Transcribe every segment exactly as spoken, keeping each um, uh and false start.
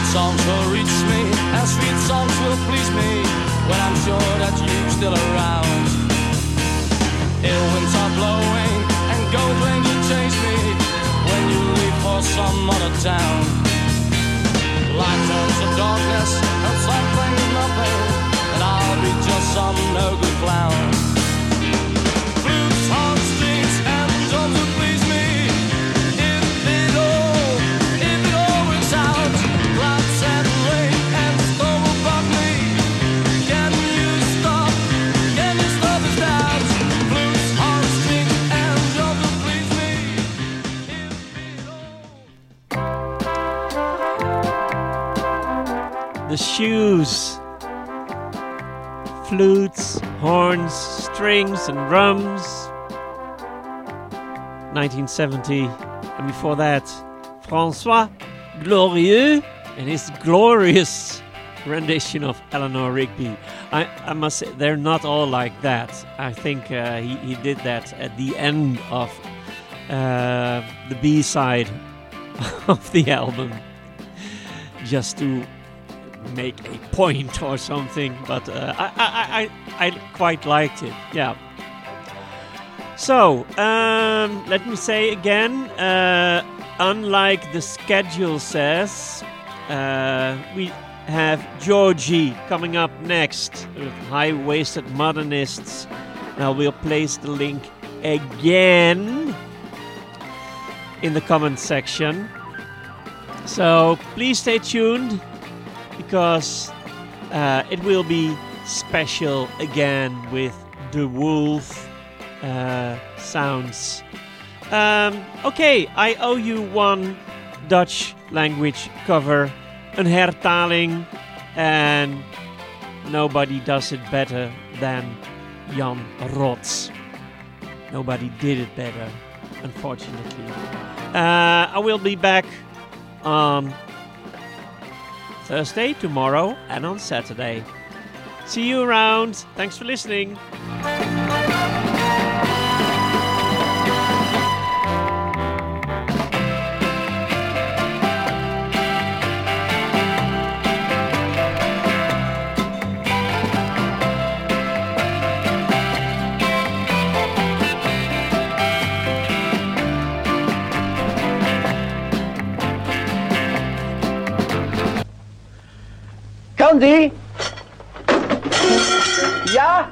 songs will reach me, and sweet songs will please me when I'm sure that you're still around. Ill winds are blowing and gold rain will chase me when you leave for some other town. Light turns to darkness and something is nothing, and I'll be just some no good clown. Flutes, horns, strings, and drums will please me if it all, if it all works out. Clouds and rain and storm will bug me. Can you stop? Can you stop this doubt? Flutes, horns, strings, and drums will please me if it all. The Shoes. Flutes, horns, strings, and drums. nineteen seventy. And before that, François Glorieux and his glorious rendition of Eleanor Rigby. I, I must say, they're not all like that. I think uh, he, he did that at the end of uh, the B-side of the album, just to make a point or something, but uh, I, I, I, I quite liked it, yeah. So, um, let me say again, uh, unlike the schedule says, uh, we have Georgie coming up next with High-Waisted Modernists. Now we'll place the link again in the comment section. So please stay tuned, because uh, it will be special again with the Wolf uh, sounds. Um, okay, I owe you one Dutch language cover, een hertaling, and nobody does it better than Jan Rots. Nobody did it better, unfortunately. Uh, I will be back on Thursday, tomorrow, and on Saturday. See you around. Thanks for listening. Candy? Ja?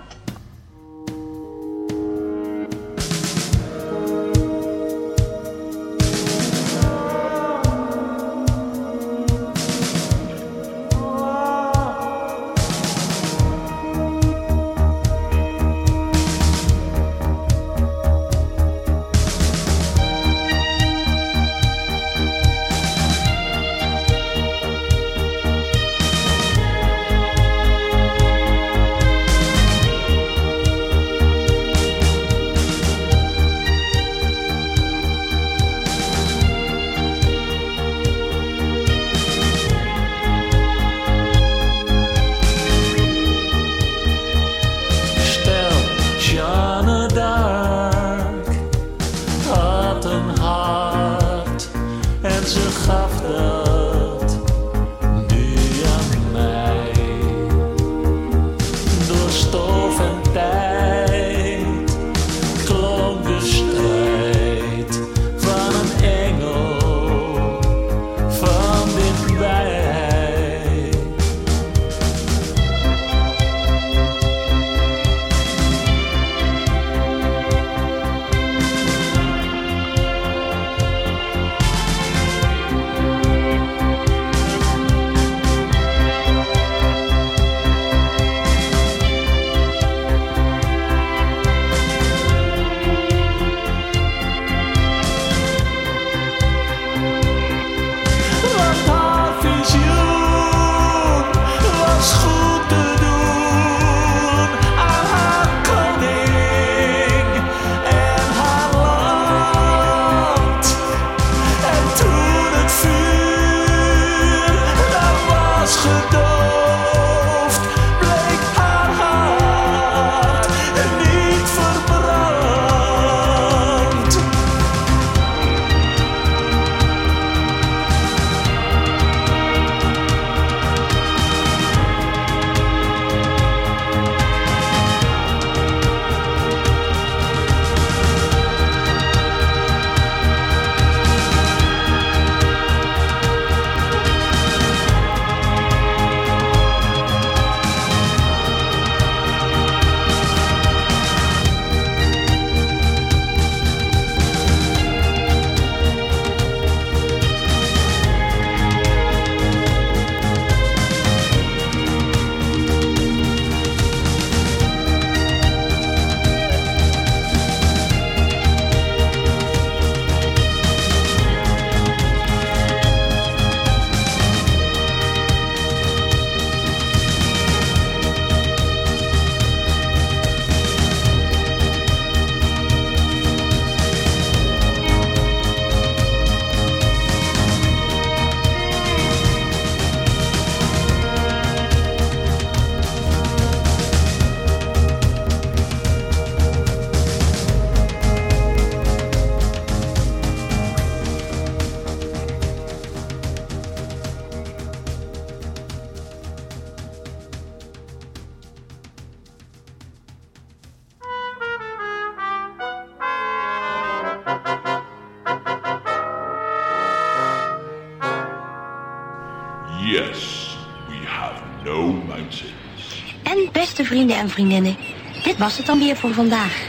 Yes, we have no mountains. En beste vrienden en vriendinnen, dit was het dan weer voor vandaag.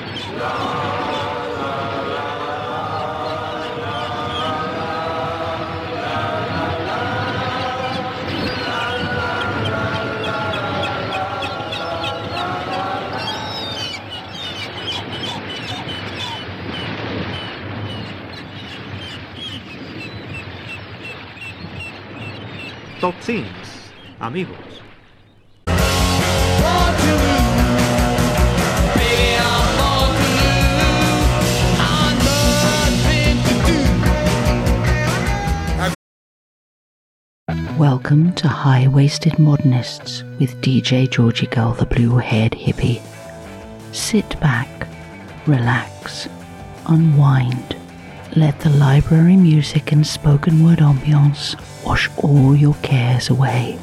Tot ziens, amigos. Welcome to High-Waisted Modernists with D J Georgie Gull, the blue-haired hippie. Sit back, relax, unwind. Let the library music and spoken word ambience wash all your cares away.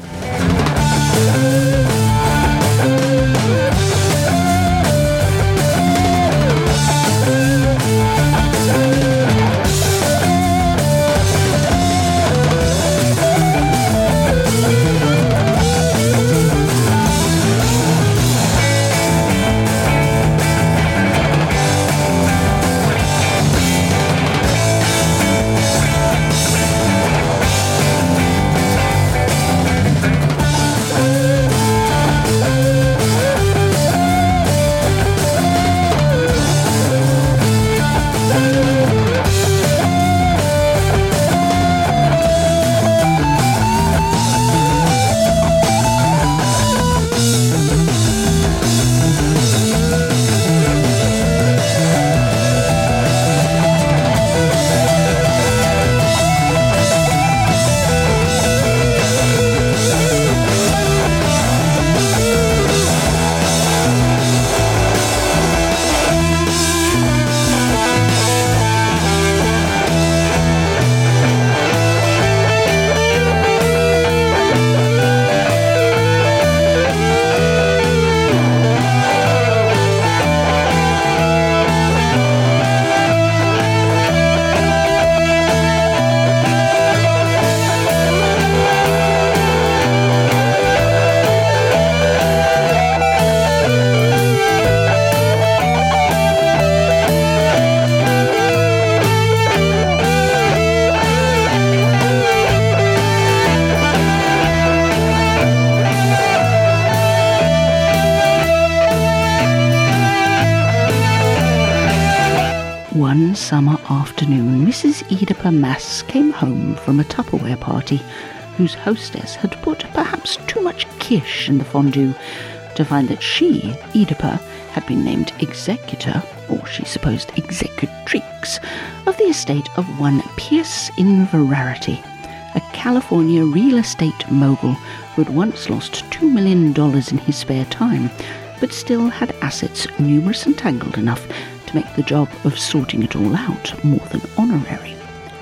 One summer afternoon, Missus Oedipa Mass came home from a Tupperware party whose hostess had put perhaps too much kish in the fondue, to find that she, Oedipa, had been named executor, or she supposed executrix, of the estate of one Pierce Inverarity, a California real estate mogul who had once lost two million dollars in his spare time, but still had assets numerous and tangled enough to make the job of sorting it all out more than honorary.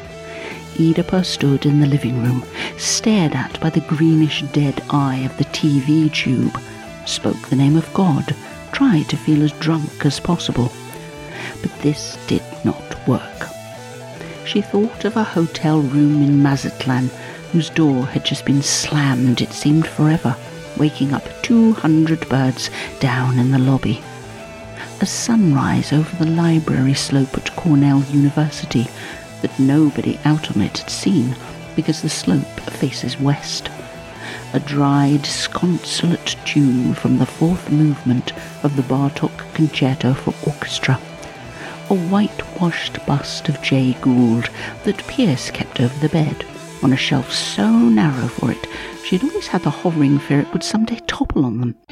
Oedipa stood in the living room, stared at by the greenish dead eye of the T V tube, spoke the name of God, tried to feel as drunk as possible. But this did not work. She thought of a hotel room in Mazatlan, whose door had just been slammed, it seemed forever, waking up two hundred birds down in the lobby. A sunrise over the library slope at Cornell University that nobody out on it had seen because the slope faces west. A dry, disconsolate tune from the fourth movement of the Bartók Concerto for Orchestra. A whitewashed bust of Jay Gould that Pierce kept over the bed, on a shelf so narrow for it, she had always had the hovering fear it would someday topple on them.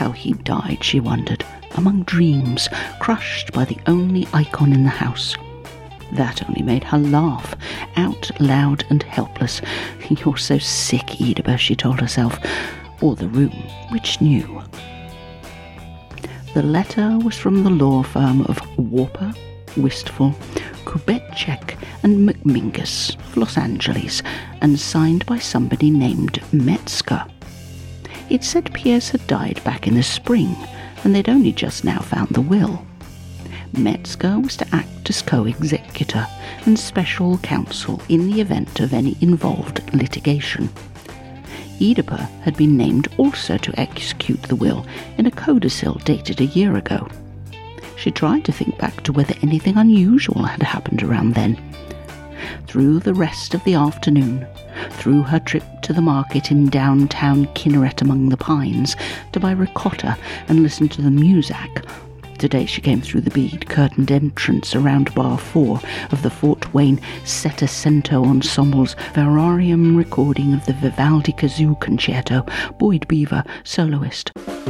how he died, she wondered, among dreams, crushed by the only icon in the house. That only made her laugh, out loud and helpless. You're so sick, Oedipus, she told herself, or the room, which knew. The letter was from the law firm of Warper, Wistful, Kubitschek and McMingus of Los Angeles, and signed by somebody named Metzger. It said Pierce had died back in the spring, and they'd only just now found the will. Metzger was to act as co-executor and special counsel in the event of any involved litigation. Oedipus had been named also to execute the will in a codicil dated a year ago. She tried to think back to whether anything unusual had happened around then. Through the rest of the afternoon, through her trip to the market in downtown Kinneret among the pines to buy ricotta and listen to the Muzak. Today she came through the bead-curtained entrance around Bar four of the Fort Wayne Settecento Ensemble's Verarium recording of the Vivaldi Kazoo Concerto, Boyd Beaver, soloist.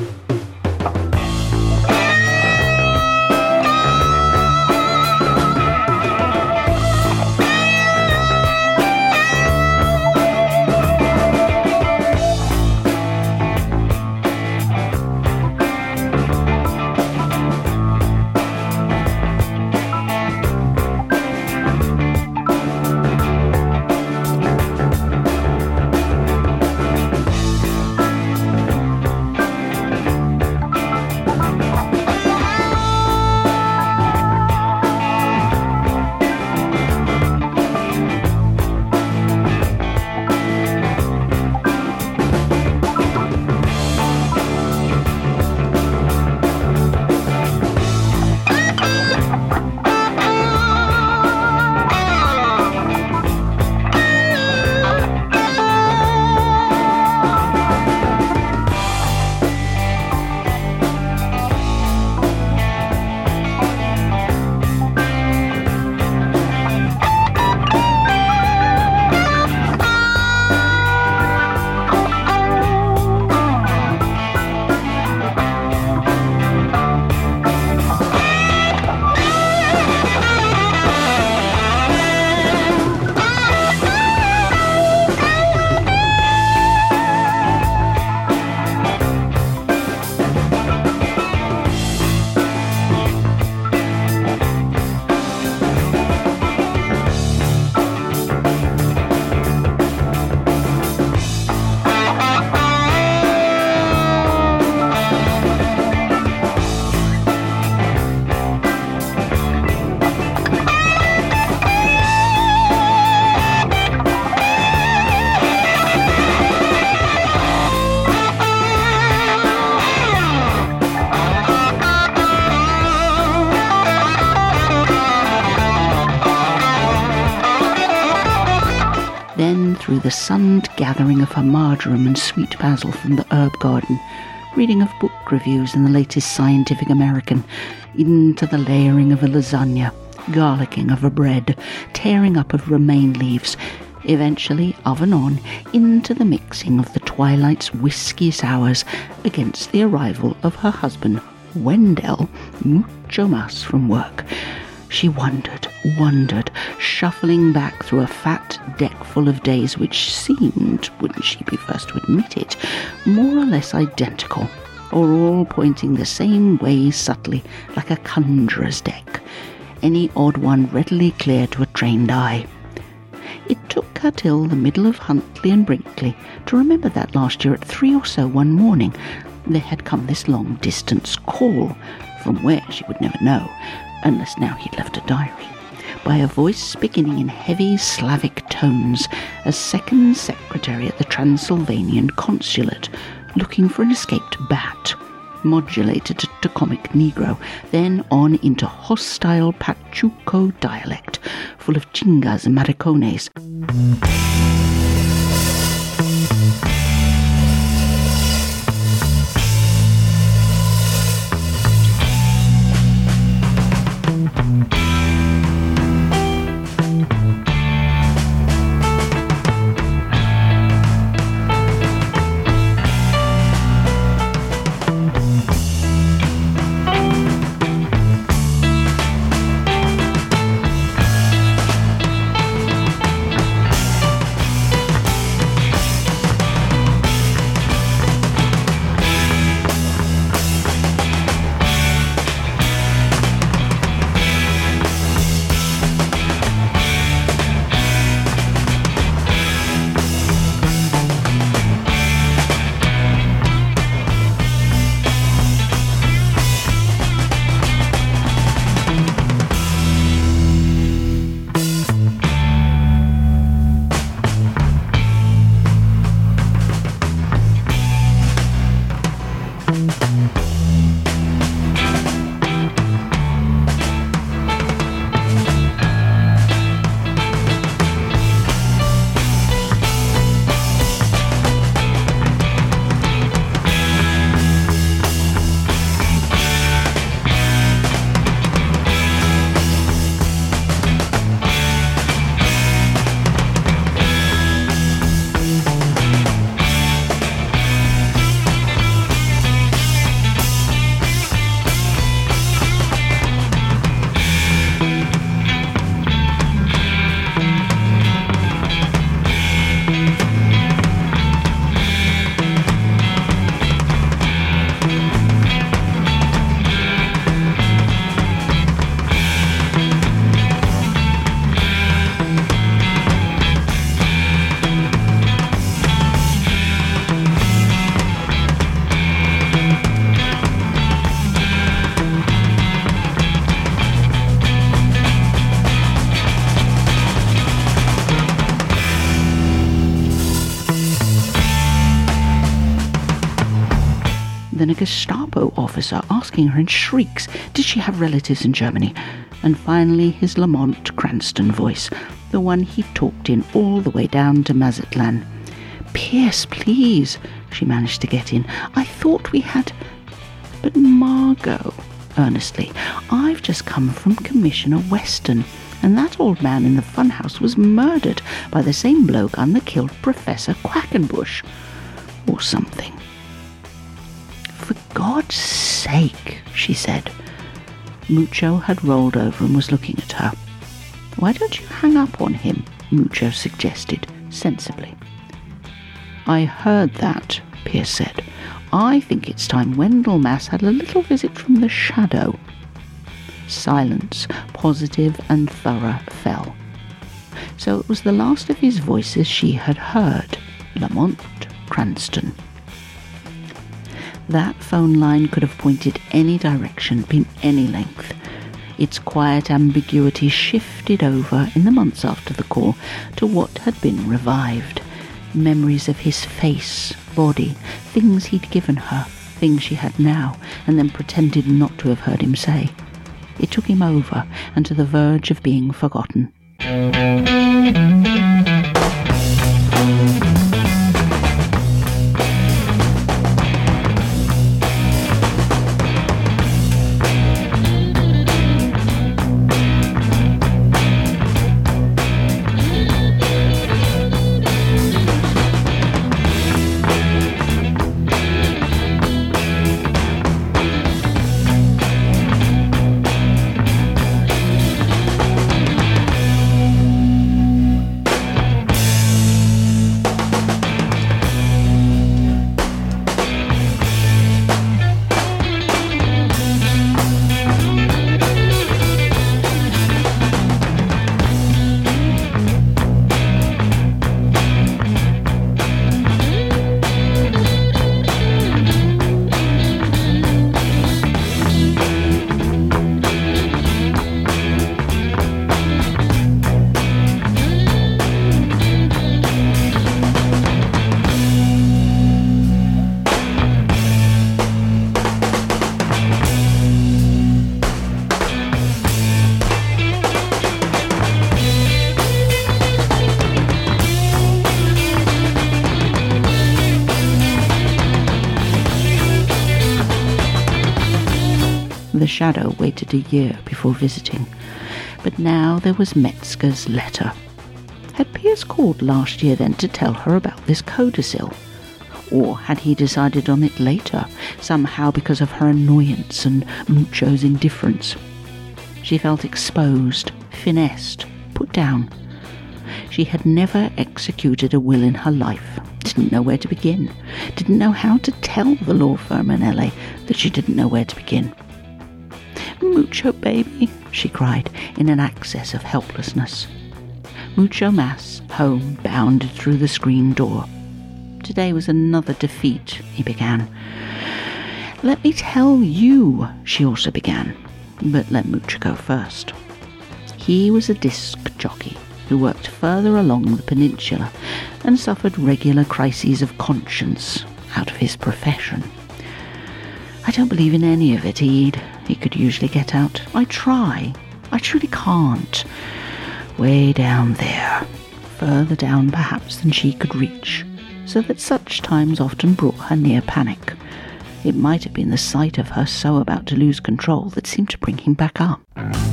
Through the sunned gathering of her marjoram and sweet basil from the herb garden, reading of book reviews in the latest Scientific American, into the layering of a lasagna, garlicking of a bread, tearing up of romaine leaves, eventually, oven on, into the mixing of the twilight's whiskiest hours against the arrival of her husband, Wendell, mucho mas from work. She wondered, wondered, shuffling back through a fat deck full of days which seemed, wouldn't she be first to admit it, more or less identical, or all pointing the same way subtly, like a conjurer's deck, any odd one readily clear to a trained eye. It took her till the middle of Huntley and Brinkley to remember that last year at three or so one morning there had come this long-distance call, from where she would never know, unless now he'd left a diary, by a voice beginning in heavy Slavic tones as second secretary at the Transylvanian consulate, looking for an escaped bat, modulated to comic Negro, then on into hostile Pachuco dialect, full of chingas and maricones. Then a Gestapo officer asking her in shrieks, did she have relatives in Germany? And finally his Lamont Cranston voice, the one he talked in all the way down to Mazatlan. Pierce, please, she managed to get in. I thought we had... But Margot, earnestly, I've just come from Commissioner Weston, and that old man in the funhouse was murdered by the same blowgun that killed Professor Quackenbush. Or something. For God's sake, she said. Mucho had rolled over and was looking at her. Why don't you hang up on him? Mucho suggested, sensibly. I heard that, Pierce said. I think it's time Wendell Mass had a little visit from the shadow. Silence, positive and thorough, fell. So it was the last of his voices she had heard, Lamont Cranston. That phone line could have pointed any direction, been any length. Its quiet ambiguity shifted over in the months after the call to what had been revived. Memories of his face, body, things he'd given her, things she had now, and then pretended not to have heard him say. It took him over and to the verge of being forgotten. The shadow waited a year before visiting, but now there was Metzger's letter. Had Pierce called last year then to tell her about this codicil? Or had he decided on it later, somehow because of her annoyance and Mucho's indifference? She felt exposed, finessed, put down. She had never executed a will in her life, didn't know where to begin, didn't know how to tell the law firm in L A that she didn't know where to begin. Mucho, baby, she cried in an access of helplessness. Mucho Mass, home, bounded through the screen door. Today was another defeat, he began. Let me tell you, she also began, but let Mucho go first. He was a disc jockey who worked further along the peninsula and suffered regular crises of conscience out of his profession. I don't believe in any of it, Ede, he could usually get out. I try. I truly can't. Way down there, further down perhaps than she could reach, so that such times often brought her near panic. It might have been the sight of her so about to lose control that seemed to bring him back up.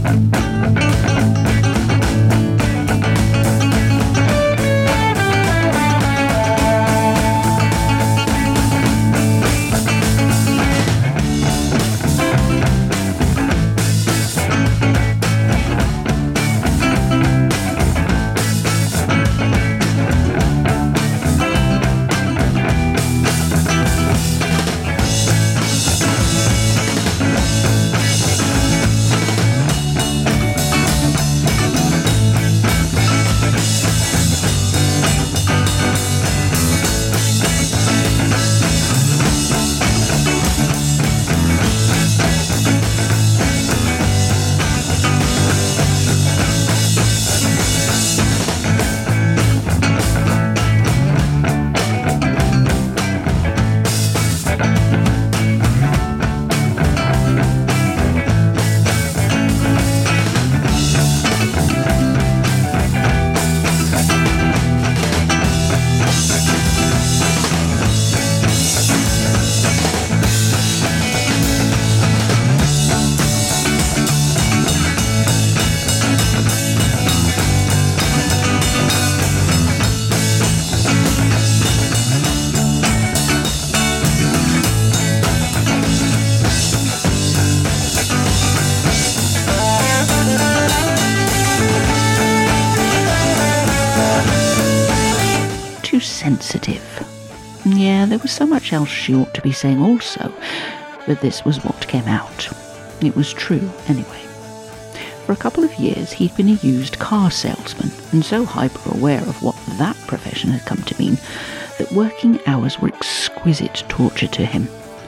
Sensitive. Yeah, there was so much else she ought to be saying also, but this was what came out. It was true, anyway. For a couple of years he'd been a used car salesman, and so hyper-aware of what that profession had come to mean, that working hours were exquisite torture to him.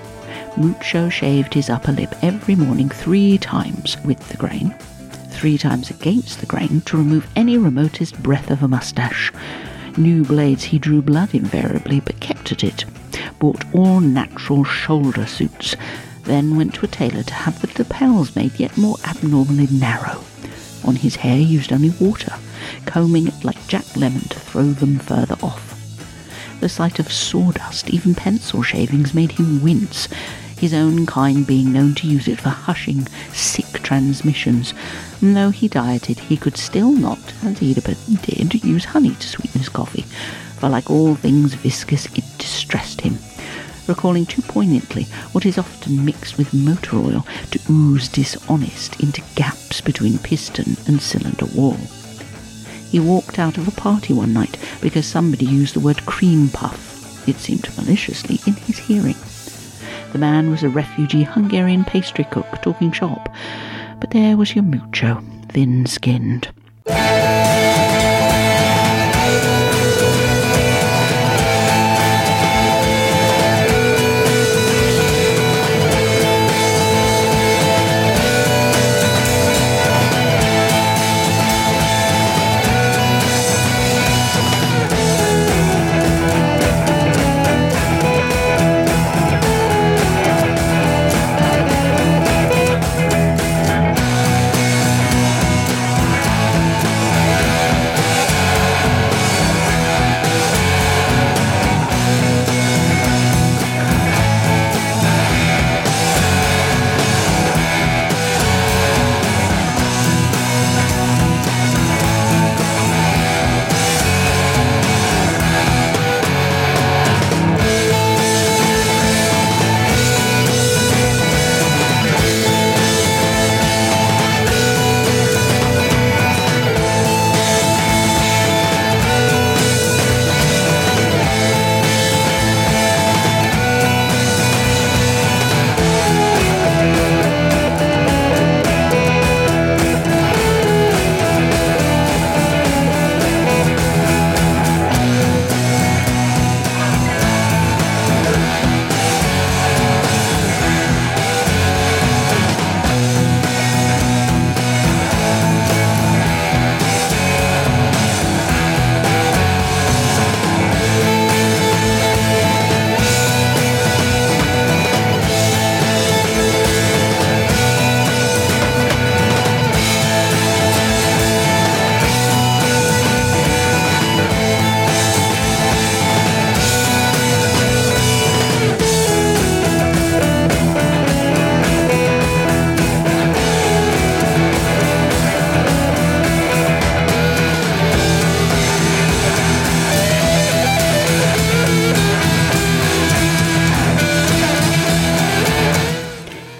Mucho shaved his upper lip every morning three times with the grain, three times against the grain to remove any remotest breath of a moustache. New blades he drew blood invariably, but kept at it. Bought all natural shoulder suits, then went to a tailor to have the lapels made yet more abnormally narrow. On his hair used only water, combing it like Jack Lemmon to throw them further off. The sight of sawdust, even pencil shavings, made him wince, his own kind being known to use it for hushing sick transmissions, and though he dieted, he could still not, as Oedipus did, use honey to sweeten his coffee, for like all things viscous, it distressed him, recalling too poignantly what is often mixed with motor oil to ooze dishonest into gaps between piston and cylinder wall. He walked out of a party one night because somebody used the word cream puff, it seemed maliciously, in his hearing. The man was a refugee Hungarian pastry cook talking shop, but there was your Mucho, thin-skinned.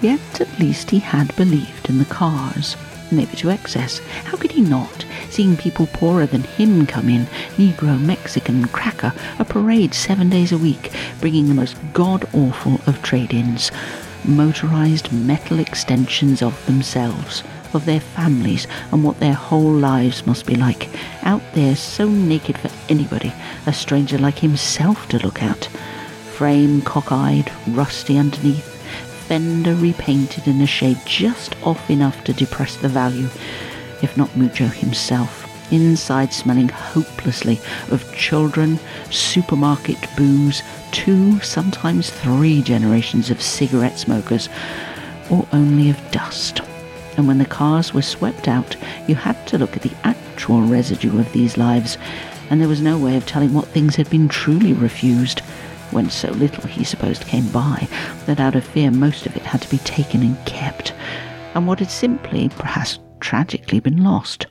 Yet at least he had believed in the cars. Maybe to excess. How could he not, seeing people poorer than him come in, Negro, Mexican, cracker, a parade seven days a week, bringing the most god-awful of trade-ins, motorised metal extensions of themselves, of their families, and what their whole lives must be like, out there so naked for anybody, a stranger like himself to look at. Frame cockeyed, rusty underneath, fender repainted in a shade just off enough to depress the value, if not Mucho himself, inside smelling hopelessly of children, supermarket booze, two, sometimes three generations of cigarette smokers, or only of dust. And when the cars were swept out, you had to look at the actual residue of these lives, and there was no way of telling what things had been truly refused, when so little he supposed came by, that out of fear most of it had to be taken and kept, and what had simply, perhaps tragically, been lost.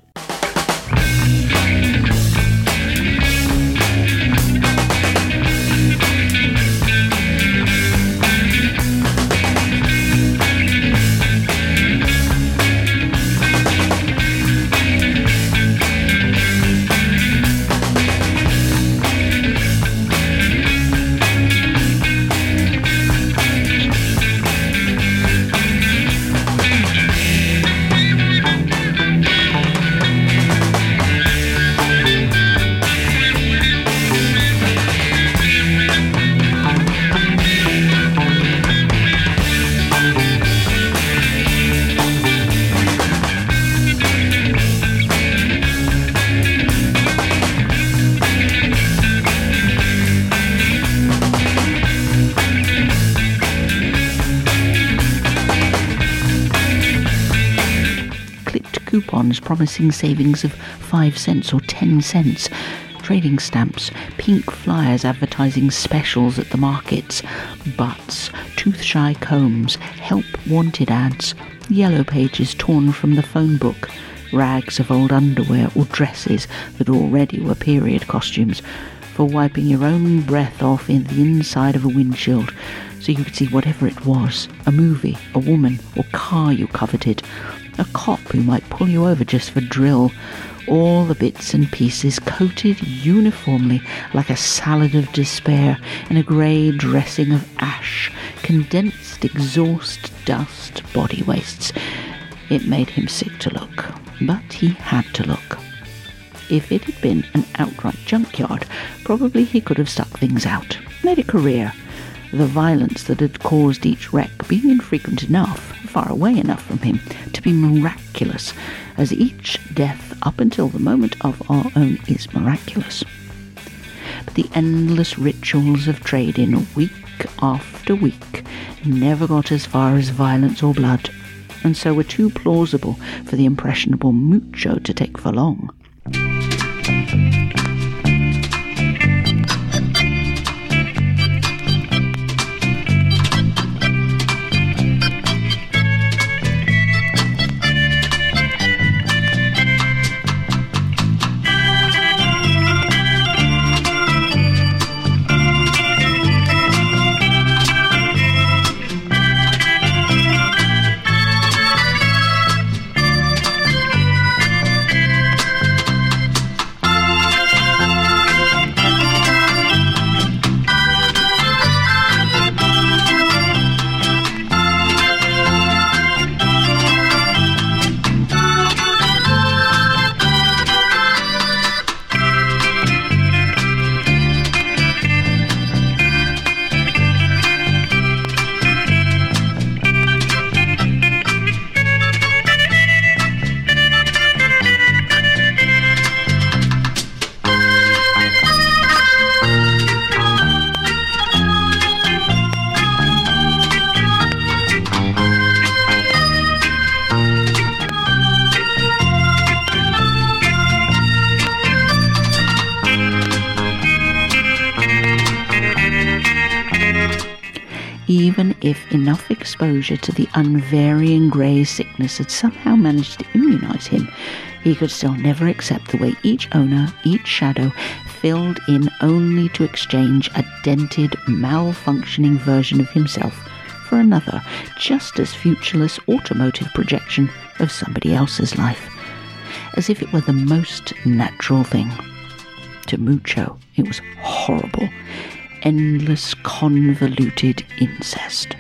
Coupons promising savings of five cents or ten cents, trading stamps, pink flyers advertising specials at the markets, butts, tooth-shy combs, help wanted ads, yellow pages torn from the phone book, rags of old underwear or dresses that already were period costumes, for wiping your own breath off in the inside of a windshield so you could see whatever it was, a movie, a woman, or car you coveted, a cop who might pull you over just for drill, all the bits and pieces coated uniformly like a salad of despair in a grey dressing of ash, condensed exhaust, dust, body wastes. It made him sick to look, but he had to look. If it had been an outright junkyard, probably he could have stuck things out, made a career, the violence that had caused each wreck being infrequent enough, far away enough from him, to be miraculous, as each death up until the moment of our own is miraculous. But the endless rituals of trade-in, week after week, never got as far as violence or blood, and so were too plausible for the impressionable Mucho to take for long. Even if enough exposure to the unvarying grey sickness had somehow managed to immunise him, he could still never accept the way each owner, each shadow, filled in only to exchange a dented, malfunctioning version of himself for another, just as futureless automotive projection of somebody else's life, as if it were the most natural thing. To Mucho, it was horrible, endless, convoluted incest.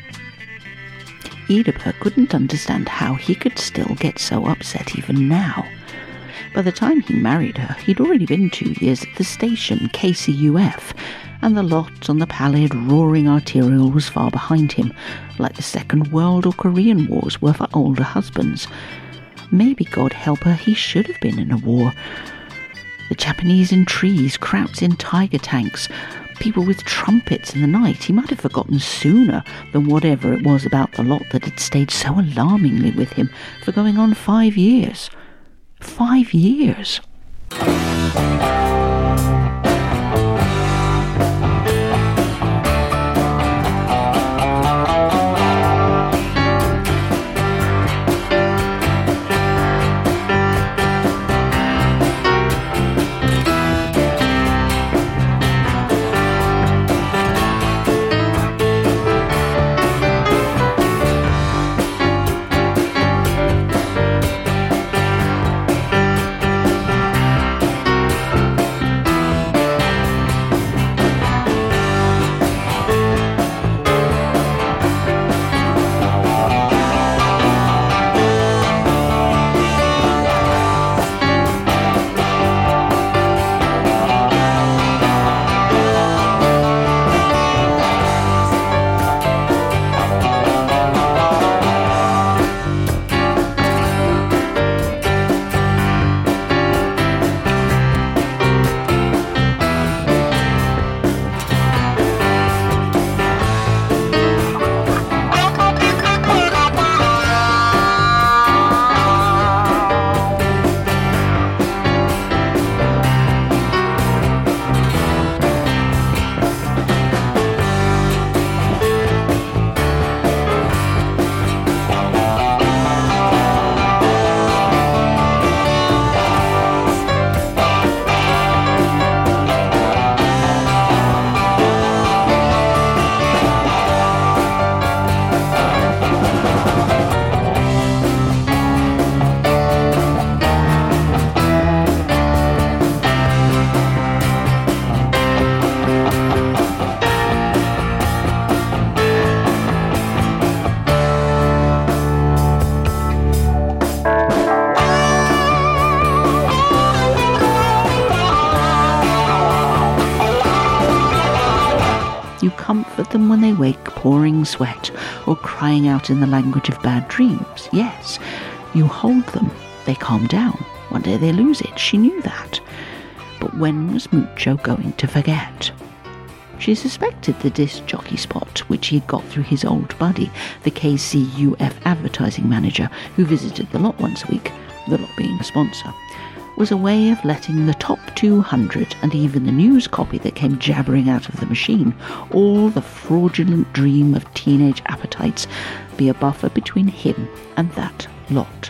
Oedipa couldn't understand how he could still get so upset even now. By the time he married her, he'd already been two years at the station, K C U F, and the lot on the pallid, roaring arterial was far behind him, like the Second World or Korean Wars were for older husbands. Maybe, God help her, he should have been in a war. The Japanese in trees, Krauts in tiger tanks, people with trumpets in the night. He might have forgotten sooner than whatever it was about the lot that had stayed so alarmingly with him for going on five years. Five years. You comfort them when they wake pouring sweat or crying out in the language of bad dreams. Yes, you hold them. They calm down. One day they lose it. She knew that. But when was Mucho going to forget? She suspected the disc jockey spot, which he'd got through his old buddy, the K C U F advertising manager, who visited the lot once a week, the lot being a sponsor, was a way of letting the top two hundred and even the news copy that came jabbering out of the machine, all the fraudulent dream of teenage appetites, be a buffer between him and that lot.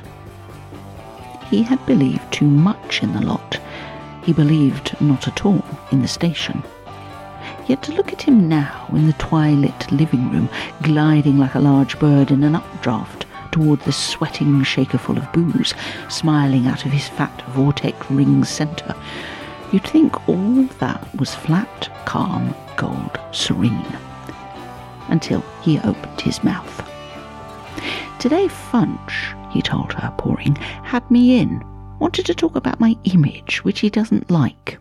He had believed too much in the lot. He believed not at all in the station. Yet to look at him now in the twilit living room, gliding like a large bird in an updraft toward the sweating shaker full of booze, smiling out of his fat vortex ring centre, you'd think all that was flat, calm, gold, serene. Until he opened his mouth. Today Funch, he told her, pouring, had me in. Wanted to talk about my image, which he doesn't like.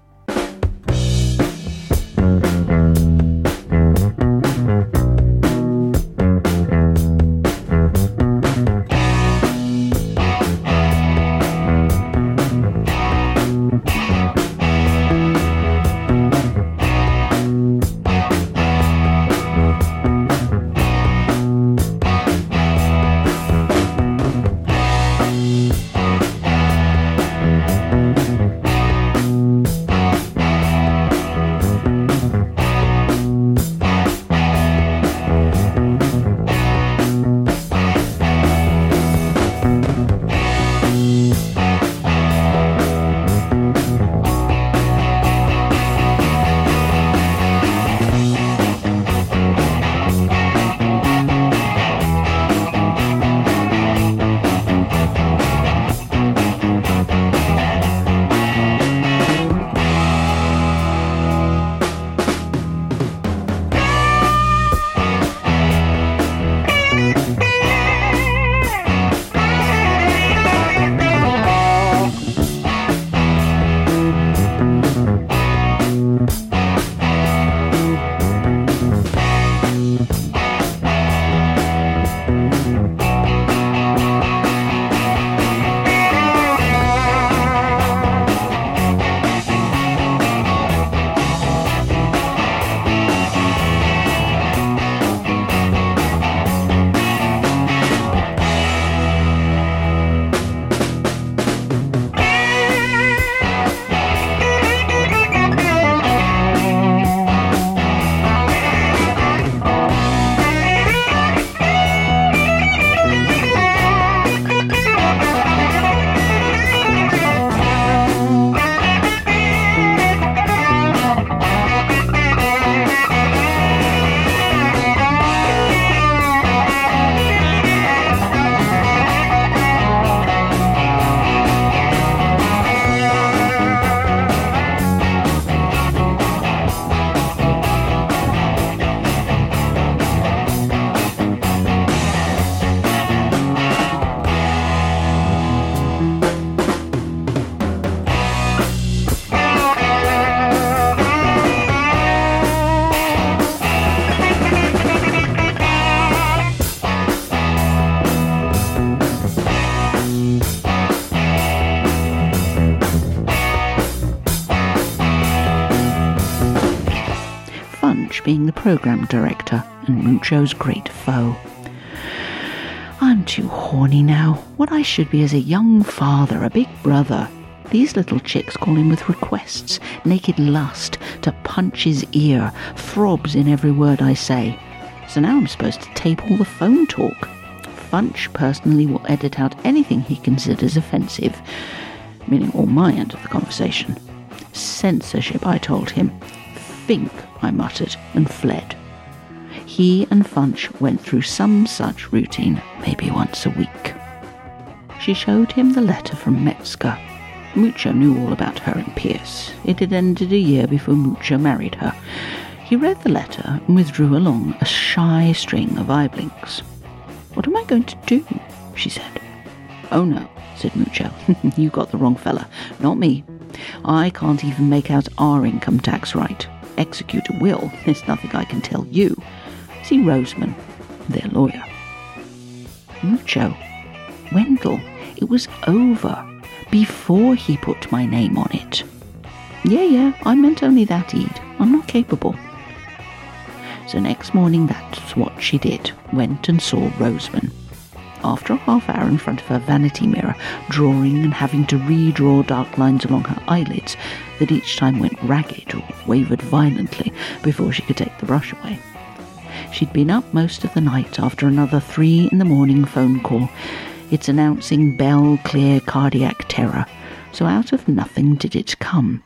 Funch being the program director and Mucho's great foe. I'm too horny now. What I should be is a young father, a big brother. These little chicks call him with requests, naked lust, to punch his ear, throbs in every word I say. So now I'm supposed to tape all the phone talk. Funch personally will edit out anything he considers offensive, meaning all my end of the conversation. Censorship, I told him. Think, I muttered, and fled. He and Funch went through some such routine, maybe once a week. She showed him the letter from Metzger. Mucho knew all about her and Pierce. It had ended a year before Mucho married her. He read the letter and withdrew along a shy string of eye blinks. What am I going to do? She said. Oh no, said Mucho. You got the wrong fella, not me. I can't even make out our income tax right. Execute a will, there's nothing I can tell you. See Roseman, their lawyer. Mucho, Wendell, it was over before he put my name on it. Yeah, yeah, I meant only that, Ede. I'm not capable. So next morning that's what she did, went and saw Roseman. After a half hour in front of her vanity mirror, drawing and having to redraw dark lines along her eyelids that each time went ragged or wavered violently before she could take the brush away. She'd been up most of the night after another three in the morning phone call. It's announcing bell clear cardiac terror, so out of nothing did it come.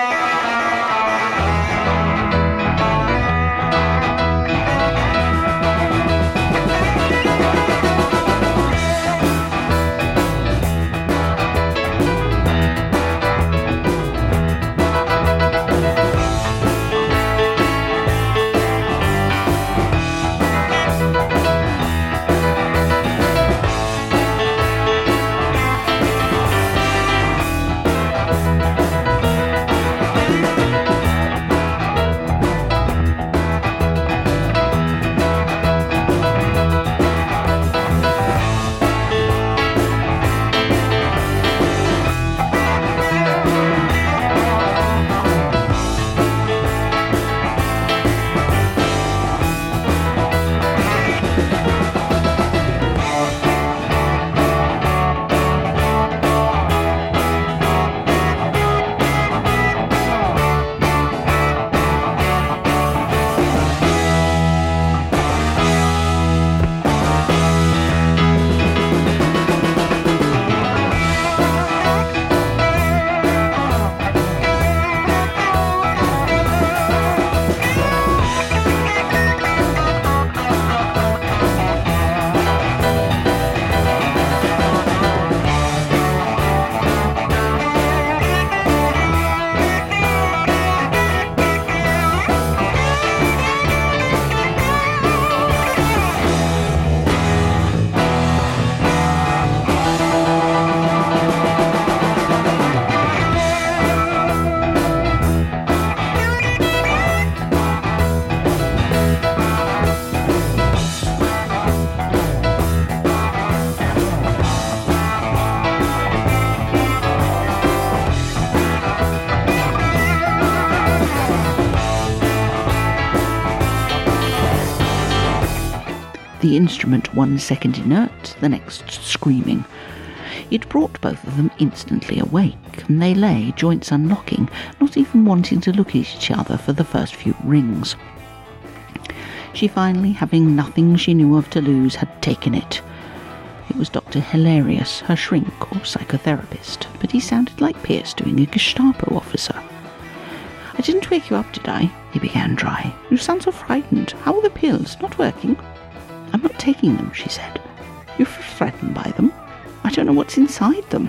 The instrument one second inert, the next screaming. It brought both of them instantly awake, and they lay, joints unlocking, not even wanting to look at each other for the first few rings. She finally, having nothing she knew of to lose, had taken it. It was Doctor Hilarious, her shrink or psychotherapist, but he sounded like Pierce doing a Gestapo officer. I didn't wake you up, did I? He began dry. You sound so frightened. How are the pills? Not working? I'm not taking them, she said. You're threatened by them. I don't know what's inside them.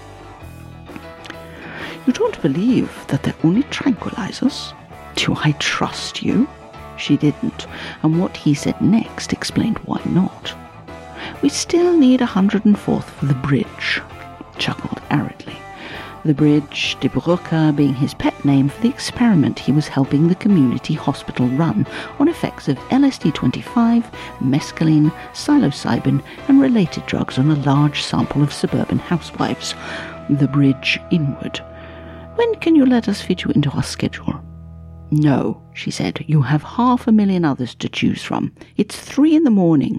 You don't believe that they're only tranquilizers? Do I trust you? She didn't, and what he said next explained why not. We still need a hundred and fourth for the bridge, chuckled aridly. The bridge, De Bruycker being his pet name for the experiment he was helping the community hospital run on effects of L S D twenty-five, mescaline, psilocybin, and related drugs on a large sample of suburban housewives. The bridge inward. When can you let us fit you into our schedule? No, she said, you have half a million others to choose from. It's three in the morning.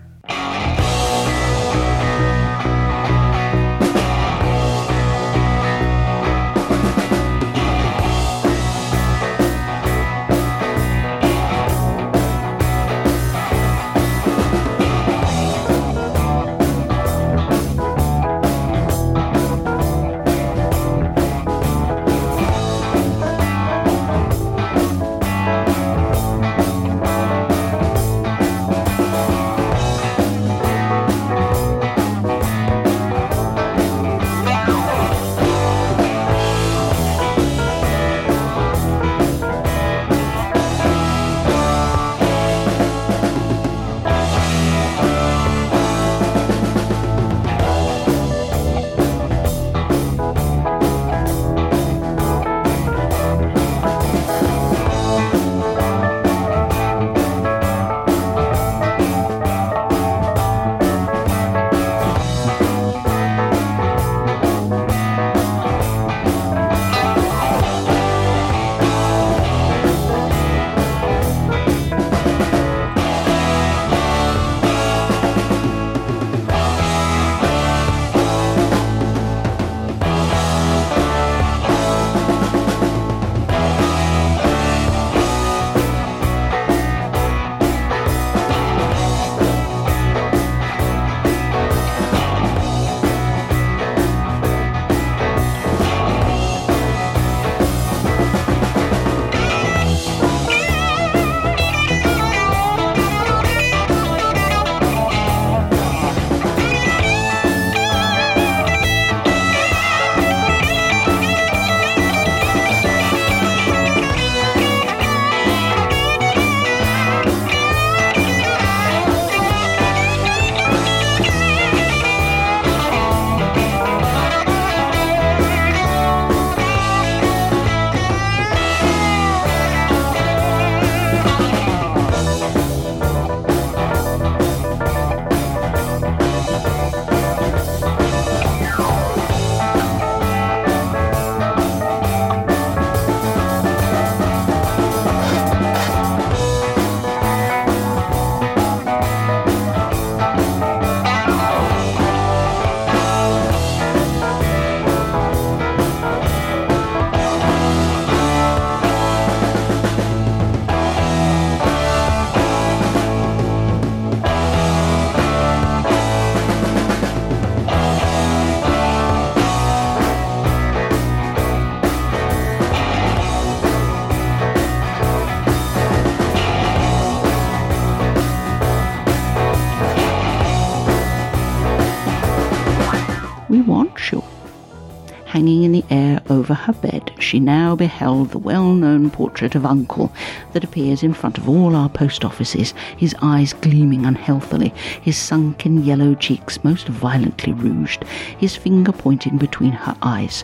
We want you. Hanging in the air over her bed, she now beheld the well-known portrait of Uncle that appears in front of all our post offices, his eyes gleaming unhealthily, his sunken yellow cheeks most violently rouged, his finger pointing between her eyes.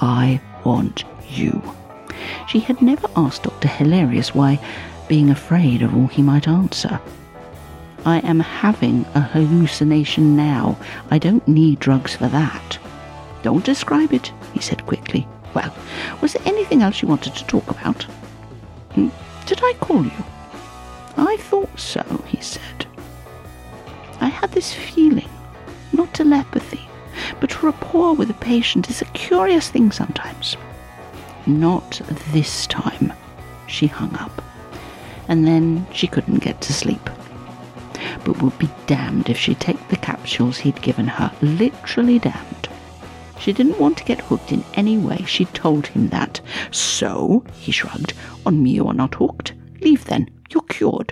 I want you. She had never asked Doctor Hilarious why, being afraid of all he might answer. I am having a hallucination now. I don't need drugs for that. Don't describe it, he said quickly. Well, was there anything else you wanted to talk about? Did I call you? I thought so, he said. I had this feeling, not telepathy, but rapport with a patient is a curious thing sometimes. Not this time. She hung up, and then she couldn't get to sleep. But would be damned if she'd take the capsules he'd given her, literally damned. She didn't want to get hooked in any way, she told him that. So, he shrugged, on me you are not hooked. Leave then, you're cured.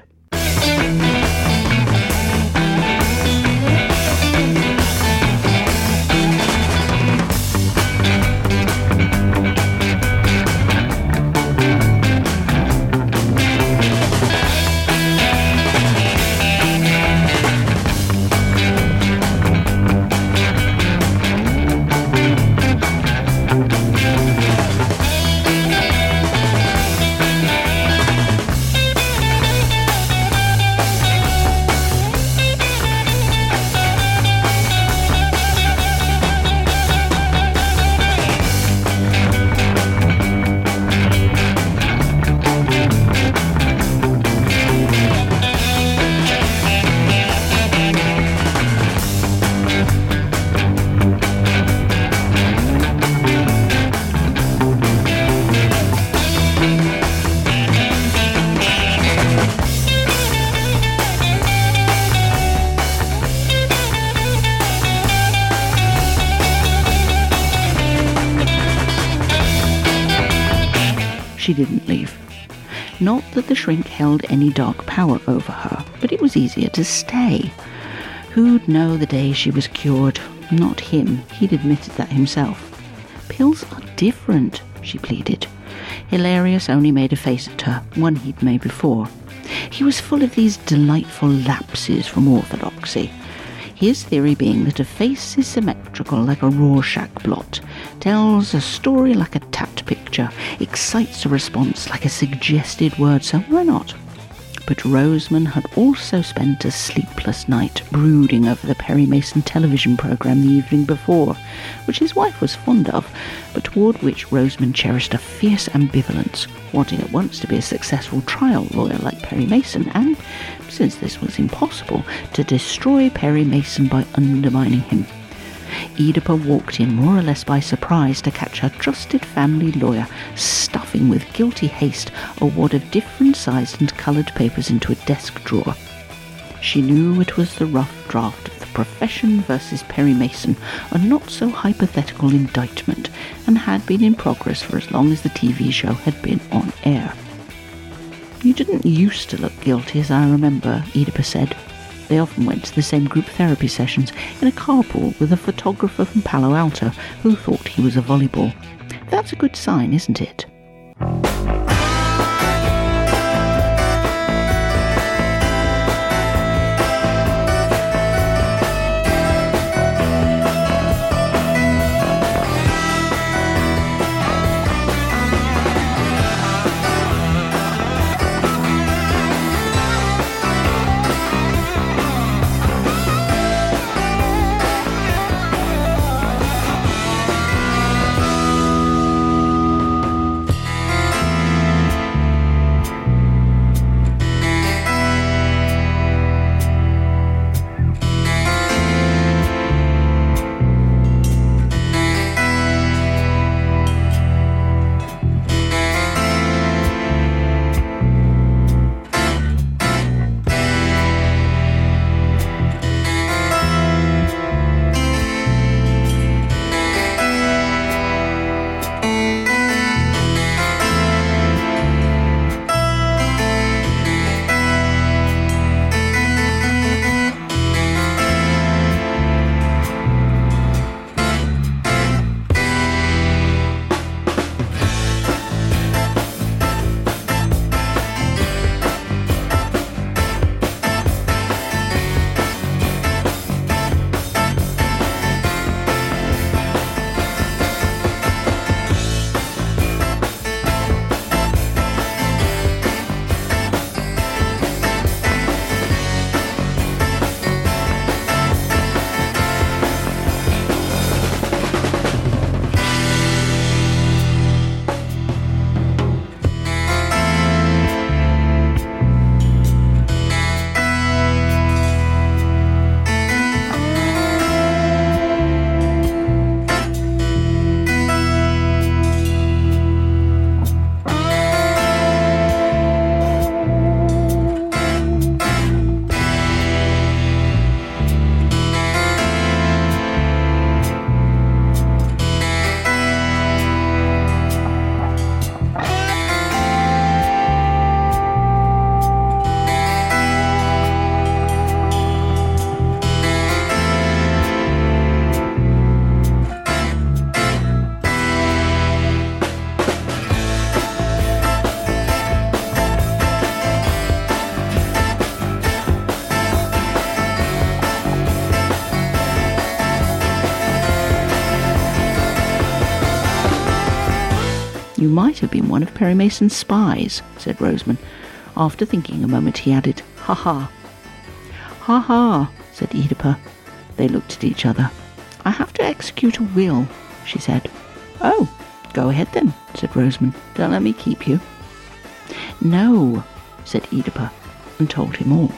she didn't leave. Not that the shrink held any dark power over her, but it was easier to stay. Who'd know the day she was cured? Not him. He'd admitted that himself. Pills are different, she pleaded. Hilarious only made a face at her, one he'd made before. He was full of these delightful lapses from orthodoxy. His theory being that a face is symmetrical like a Rorschach blot, tells a story like a tapped picture, excites a response like a suggested word, so why not? But Roseman had also spent a sleepless night brooding over the Perry Mason television programme the evening before, which his wife was fond of, but toward which Roseman cherished a fierce ambivalence, wanting at once to be a successful trial lawyer like Perry Mason, and, since this was impossible, to destroy Perry Mason by undermining him. Oedipa walked in more or less by surprise to catch her trusted family lawyer stuffing with guilty haste a wad of different-sized and coloured papers into a desk drawer. She knew it was the rough draft of the Profession versus Perry Mason, a not-so-hypothetical indictment, and had been in progress for as long as the T V show had been on air. "You didn't used to look guilty, as I remember," Oedipa said. They often went to the same group therapy sessions in a carpool with a photographer from Palo Alto who thought he was a volleyball. That's a good sign, isn't it? "You might have been one of Perry Mason's spies," said Roseman. After thinking a moment, he added, "Ha ha." "Ha ha," said Oedipa. They looked at each other. "I have to execute a will," she said. "Oh, go ahead then," said Roseman. "Don't let me keep you." "No," said Oedipa, and told him all.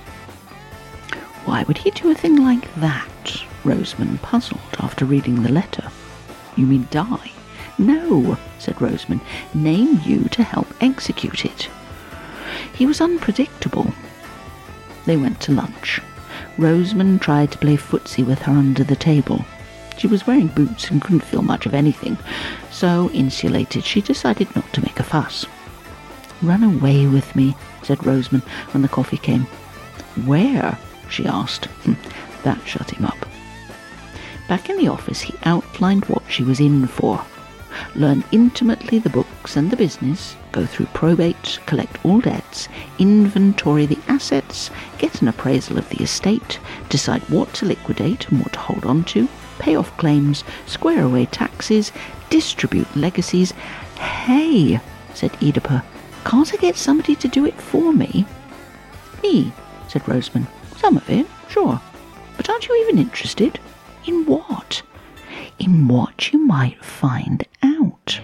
Why would he do a thing like that? Roseman puzzled after reading the letter. "You mean die?" "No," said Roseman. "Name you to help execute it." He was unpredictable. They went to lunch. Roseman tried to play footsie with her under the table. She was wearing boots and couldn't feel much of anything, so insulated she decided not to make a fuss. "Run away with me," said Roseman when the coffee came. "Where?" she asked. That shut him up. Back in the office he outlined what she was in for. Learn intimately the books and the business, go through probate, collect all debts, inventory the assets, get an appraisal of the estate, decide what to liquidate and what to hold on to, pay off claims, square away taxes, distribute legacies. "Hey," said Oedipa, "can't I get somebody to do it for me?" "Me," said Roseman. "Some of it, sure. But aren't you even interested?" "In what?" "In what you might find out."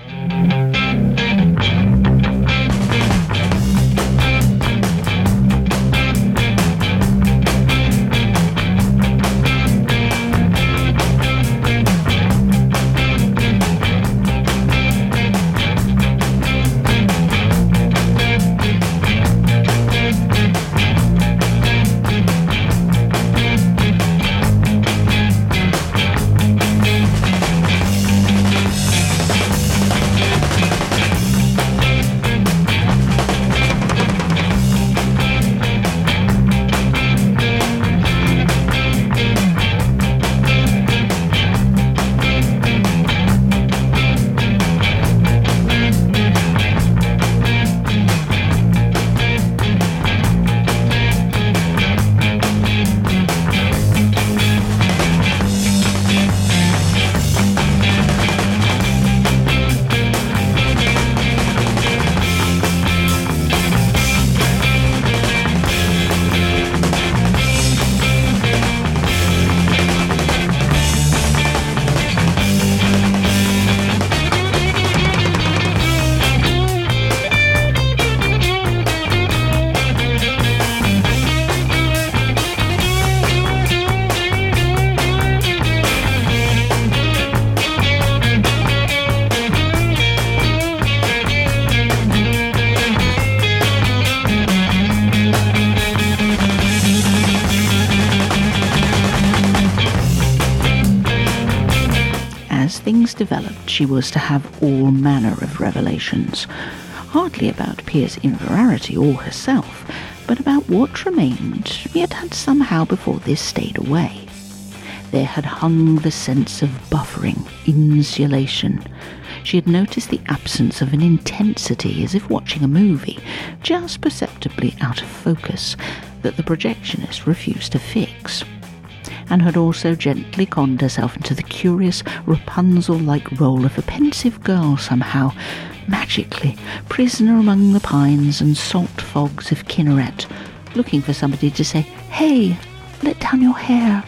Things developed, she was to have all manner of revelations, hardly about Pierre's inverarity or herself, but about what remained, yet had somehow before this stayed away. There had hung the sense of buffering, insulation. She had noticed the absence of an intensity, as if watching a movie, just perceptibly out of focus, that the projectionist refused to fix, and had also gently conned herself into the curious Rapunzel-like role of a pensive girl somehow, magically, prisoner among the pines and salt fogs of Kinneret, looking for somebody to say, "Hey, let down your hair."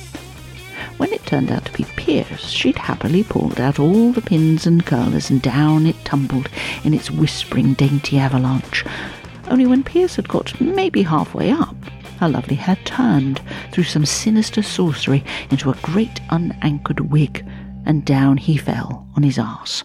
When it turned out to be Pierce, she'd happily pulled out all the pins and curlers, and down it tumbled in its whispering dainty avalanche. Only when Pierce had got maybe halfway up, her lovely hair turned through some sinister sorcery into a great unanchored wig, and down he fell on his arse.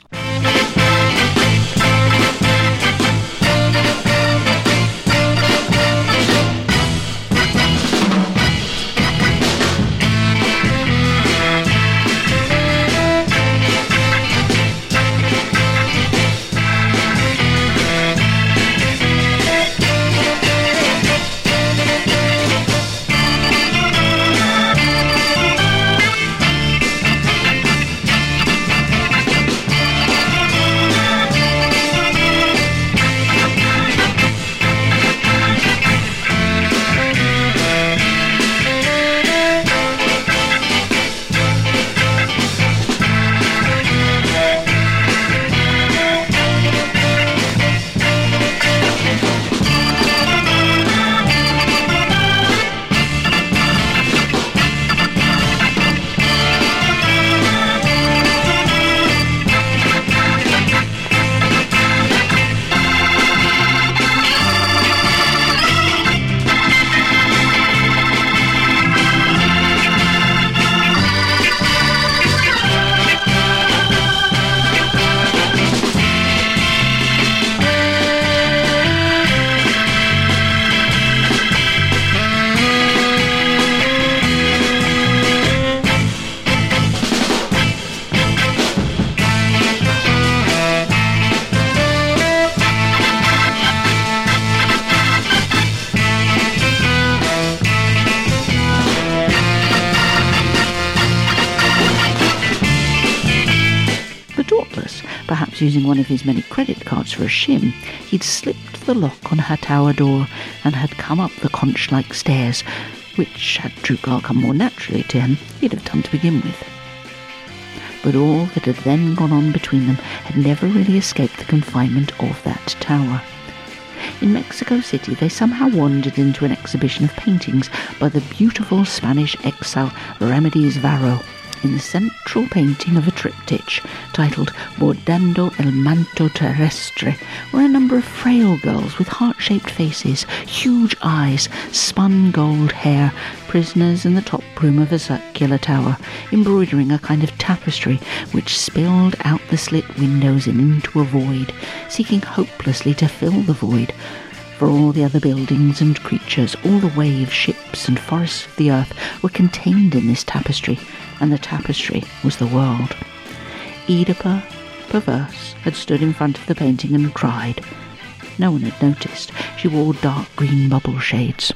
perhaps using one of his many credit cards for a shim, he'd slipped the lock on her tower door and had come up the conch-like stairs, which, had Treutgal come more naturally to him, he'd have done to begin with. But all that had then gone on between them had never really escaped the confinement of that tower. In Mexico City, they somehow wandered into an exhibition of paintings by the beautiful Spanish exile Remedios Varo, in the central painting of a triptych titled Bordando el Manto Terrestre were a number of frail girls with heart-shaped faces, huge eyes, spun gold hair, prisoners in the top room of a circular tower, embroidering a kind of tapestry which spilled out the slit windows and into a void, seeking hopelessly to fill the void. For all the other buildings and creatures, all the waves, ships and forests of the earth were contained in this tapestry, and the tapestry was the world. Oedipa, perverse, had stood in front of the painting and cried. No one had noticed. She wore dark green bubble shades.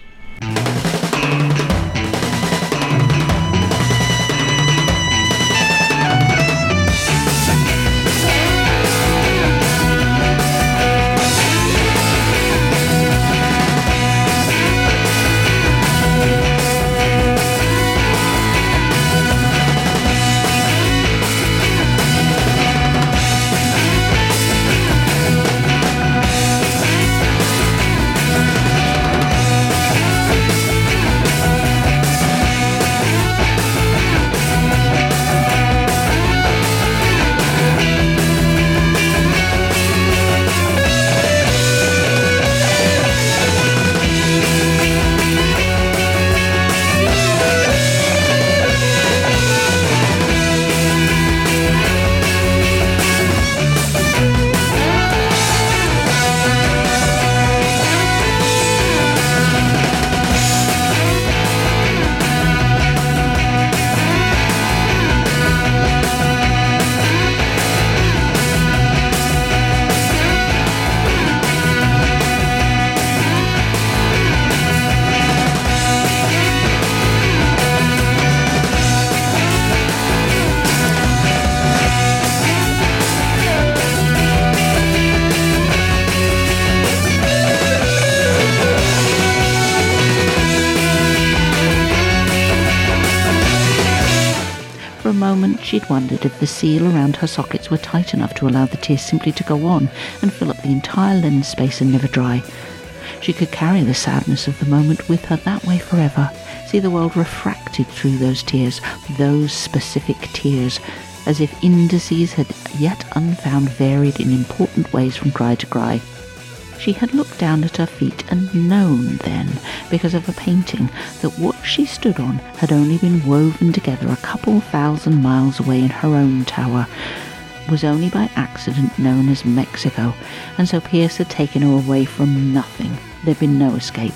For a moment she'd wondered if the seal around her sockets were tight enough to allow the tears simply to go on and fill up the entire lens space and never dry. She could carry the sadness of the moment with her that way forever, see the world refracted through those tears, those specific tears, as if indices had yet unfound varied in important ways from cry to cry. She had looked down at her feet and known then, because of a painting, that what she stood on had only been woven together a couple thousand miles away in her own tower, was only by accident known as Mexico, and so Pierce had taken her away from nothing. There'd been no escape.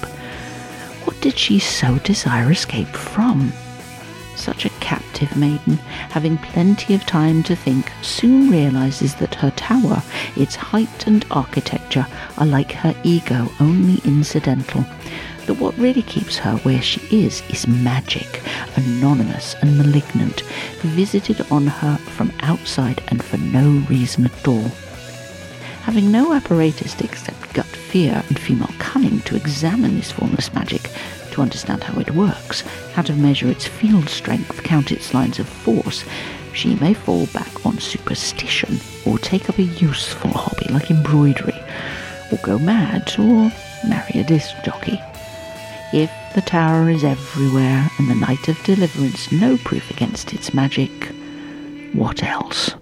What did she so desire escape from? Such a captive maiden, having plenty of time to think, soon realizes that her tower, its height and architecture, are like her ego, only incidental. That what really keeps her where she is is magic, anonymous and malignant, visited on her from outside and for no reason at all. Having no apparatus except gut fear and female cunning to examine this formless magic, to understand how it works, how to measure its field strength, count its lines of force, she may fall back on superstition, or take up a useful hobby like embroidery, or go mad, or marry a disc jockey. If the tower is everywhere, and the night of deliverance no proof against its magic, what else?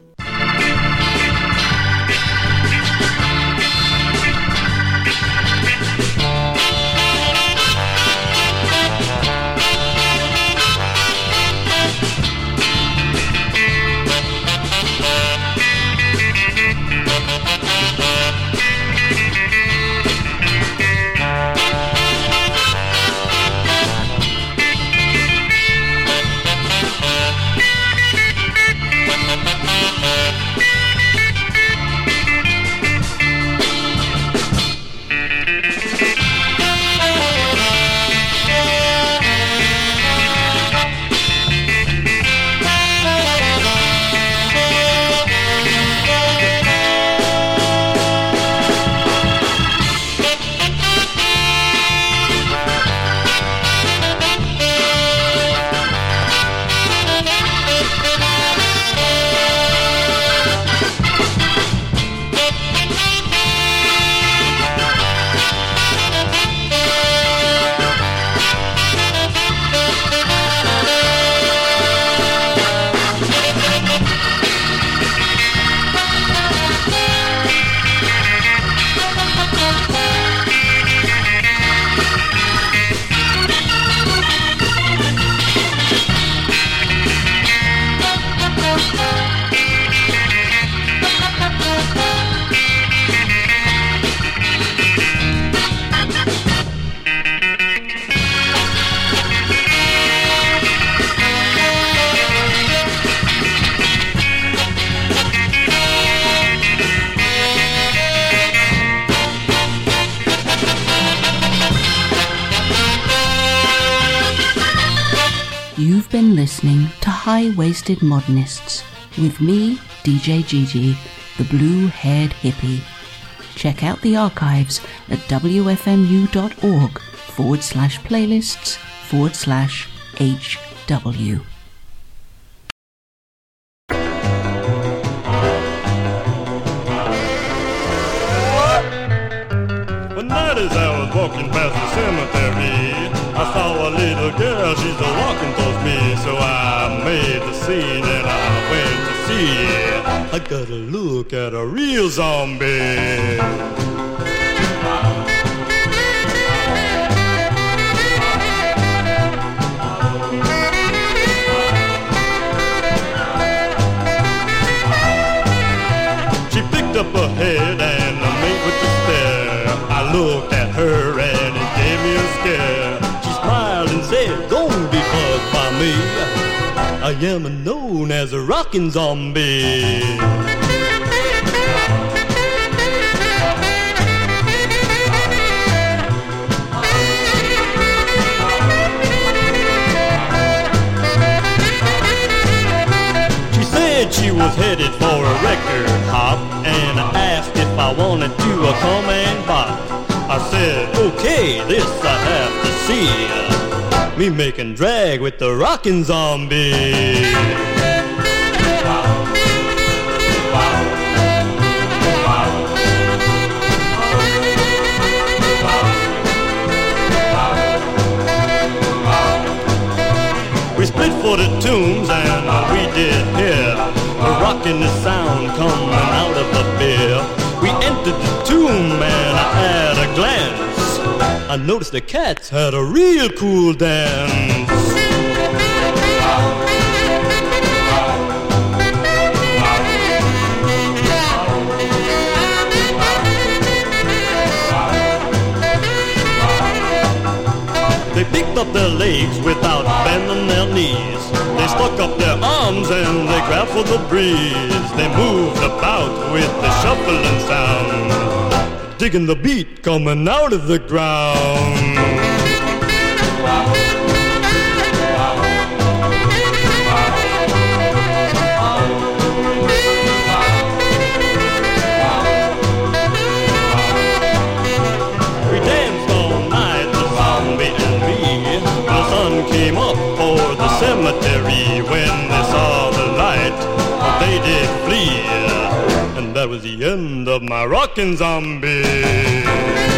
You've been listening to High-Waisted Modernists with me, D J Gigi, the blue-haired hippie. Check out the archives at wfmu.org forward slash playlists forward slash HW. One night as I was walking past the cemetery, I saw a little girl, she's a walking towards me. So I made the scene and I went to see. I got a look at a real zombie. She picked up her head and I made with the stare. I looked at her and it gave me a scare. She smiled and said, "Don't be bugged by me. I am known as a rockin' zombie." She said she was headed for a record hop, and I asked if I wanted to uh, come and bop. I said, okay, this I have to see. Me making drag with the rockin' zombie. We split for the tunes and we did hear a rockin' sound coming out of the beer. We entered the tomb and at a glance I noticed the cats had a real cool dance. They picked up their legs without bending their knees. They stuck up their arms and they grabbed for the breeze. They moved about with the shuffling sound, digging the beat coming out of the ground. We danced all night, the zombie and me. The sun came up for the cemetery. When they saw the light, they did flee. And that was the end of my rockin' zombie.